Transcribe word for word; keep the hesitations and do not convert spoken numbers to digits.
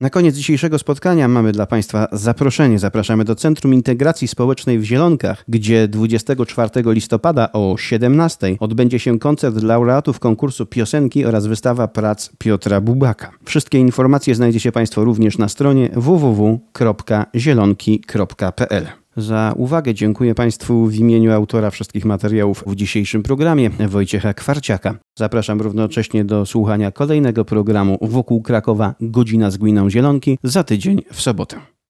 Na koniec dzisiejszego spotkania mamy dla Państwa zaproszenie. Zapraszamy do Centrum Integracji Społecznej w Zielonkach, gdzie dwudziestego czwartego listopada o siedemnastej odbędzie się koncert laureatów konkursu piosenki oraz wystawa prac Piotra Bubaka. Wszystkie informacje znajdziecie Państwo również na stronie w w w kropka zielonki kropka p l. Za uwagę dziękuję Państwu w imieniu autora wszystkich materiałów w dzisiejszym programie, Wojciecha Kwarciaka. Zapraszam równocześnie do słuchania kolejnego programu Wokół Krakowa, godzina z gminą Zielonki, za tydzień w sobotę.